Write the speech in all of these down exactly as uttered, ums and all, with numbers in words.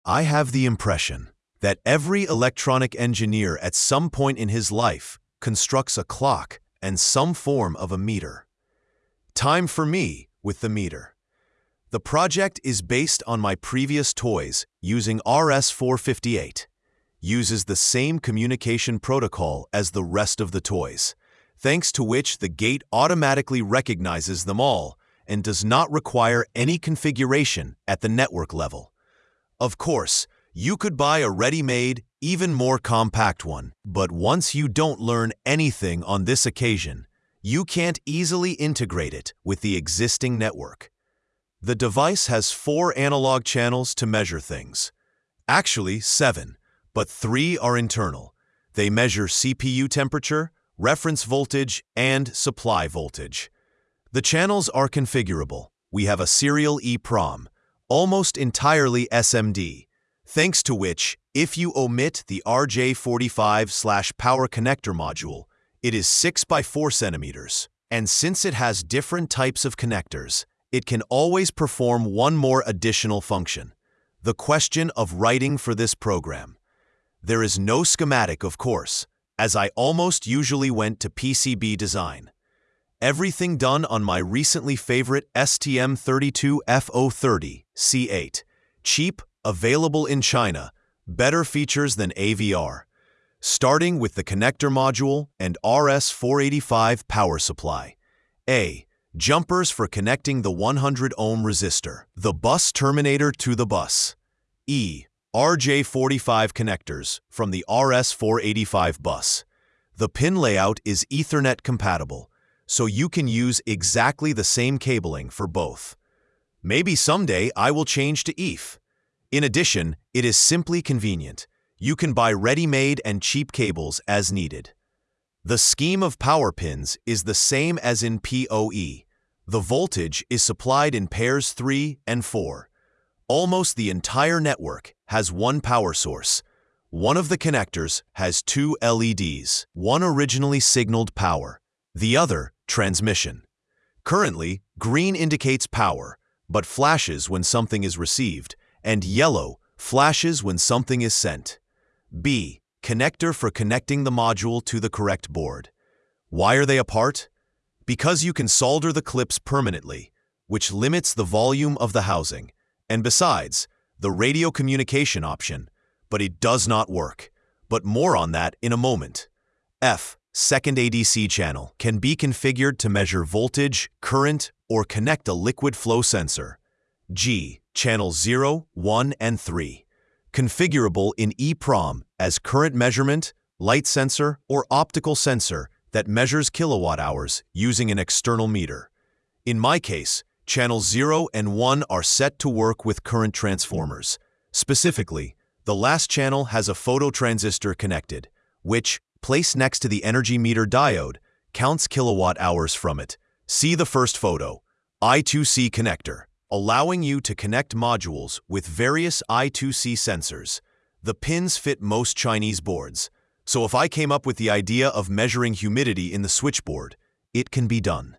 I have the impression that every electronic engineer at some point in his life constructs a clock and some form of a meter. Time for me with the meter. The project is based on my previous toys using R S four fifty-eight, uses the same communication protocol as the rest of the toys, thanks to which the gate automatically recognizes them all and does not require any configuration at the network level. Of course, you could buy a ready-made, even more compact one, but once you don't learn anything on this occasion, you can't easily integrate it with the existing network. The device has four analog channels to measure things. Actually, seven, but three are internal. They measure C P U temperature, reference voltage, and supply voltage. The channels are configurable. We have a serial EEPROM, almost entirely S M D, thanks to which, if you omit the R J forty-five slash power connector module, it is six by four centimeters. And since it has different types of connectors, it can always perform one more additional function: the question of writing for this program. There is no schematic, of course, as I almost usually went to P C B design. Everything done on my recently favorite S T M thirty-two F zero thirty C eight. Cheap, available in China, better features than A V R. Starting with the connector module and R S four eighty-five power supply. A. Jumpers for connecting the one hundred ohm resistor, the bus terminator to the bus. E. R J forty-five connectors from the R S four eighty-five bus. The pin layout is Ethernet compatible, so you can use exactly the same cabling for both. Maybe someday I will change to E F. In addition, it is simply convenient. You can buy ready-made and cheap cables as needed. The scheme of power pins is the same as in P O E. The voltage is supplied in pairs three and four. Almost the entire network has one power source. One of the connectors has two L E Ds, one originally signaled power, the other transmission. Currently, green indicates power, but flashes when something is received, and yellow flashes when something is sent. B. Connector for connecting the module to the correct board. Why are they apart? Because you can solder the clips permanently, which limits the volume of the housing, and besides, the radio communication option, but it does not work. But more on that in a moment. F. Second A D C channel can be configured to measure voltage, current, or connect a liquid flow sensor. G. Channels zero, one, and three. Configurable in EEPROM as current measurement, light sensor, or optical sensor that measures kilowatt hours using an external meter. In my case, channels zero and one are set to work with current transformers. Specifically, the last channel has a phototransistor connected, which, placed next to the energy meter diode, counts kilowatt hours from it. See the first photo. I two C connector, allowing you to connect modules with various I two C sensors. The pins fit most Chinese boards, so if I came up with the idea of measuring humidity in the switchboard, it can be done.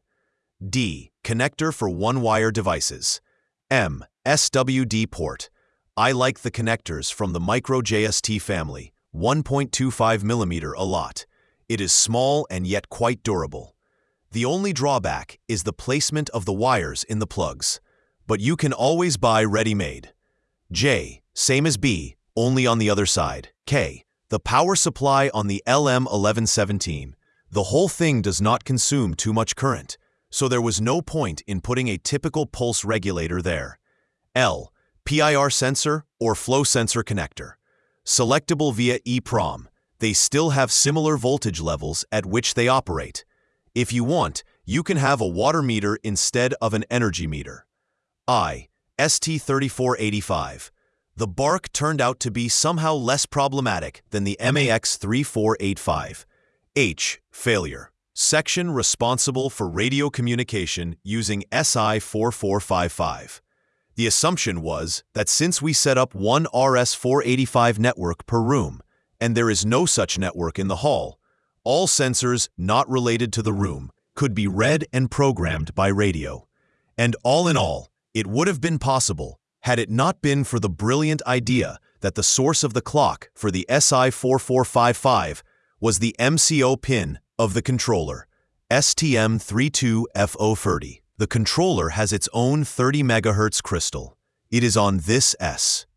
D. Connector for one-wire devices. M. S W D port. I like the connectors from the Micro J S T family, one point two five millimeter a lot. It is small and yet quite durable. The only drawback is the placement of the wires in the plugs, but you can always buy ready-made. J. Same as B, only on the other side. K. The power supply on the L M eleven seventeen. The whole thing does not consume too much current, so there was no point in putting a typical pulse regulator there. L. P I R sensor or flow sensor connector. Selectable via EEPROM. They still have similar voltage levels at which they operate. If you want, you can have a water meter instead of an energy meter. I. S T thirty-four eighty-five. The bark turned out to be somehow less problematic than the M A X thirty-four eighty-five. H. Failure. Section responsible for radio communication using S I forty-four fifty-five. The assumption was that since we set up one R S four eighty-five network per room, and there is no such network in the hall, all sensors not related to the room could be read and programmed by radio. And all in all, it would have been possible, had it not been for the brilliant idea that the source of the clock for the S I four four five five was the M C O pin of the controller, S T M thirty-two F zero thirty. The controller has its own thirty megahertz crystal. It is on this S